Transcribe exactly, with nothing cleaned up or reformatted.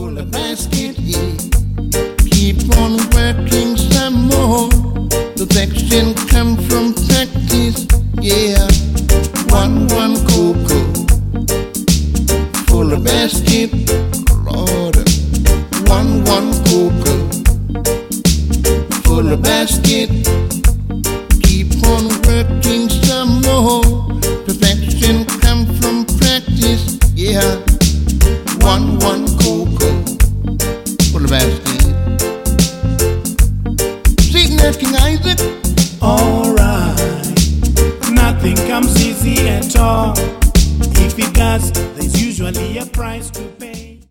full of basket, yeah. Keep on working some more. Perfection come from practice, yeah. One, one cocoa, full of basket, Lord. One, one cocoa, full of basket. Keep on working some more. Perfection come from practice, yeah. One, one cocoa, full of basket. Satan at King Isaac. Alright, nothing comes easy at all. If it does, there's usually a price to